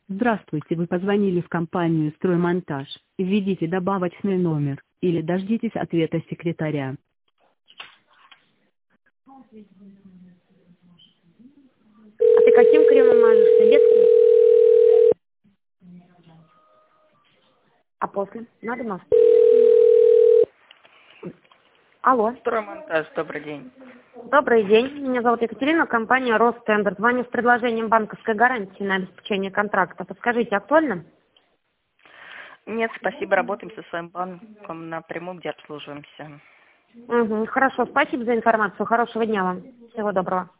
Здравствуйте, вы позвонили в компанию «Строймонтаж». Введите добавочный номер или дождитесь ответа секретаря. А ты каким кремом мажешься? Детским? А после? Надо мазать? Алло. Строймонтаж, добрый день. Добрый день. Меня зовут Екатерина, компания «Ростендер». Звоню с предложением банковской гарантии на обеспечение контракта. Подскажите, актуально? Нет, спасибо, работаем со своим банком напрямую, где обслуживаемся. Угу. Хорошо, спасибо за информацию. Хорошего дня вам. Всего доброго.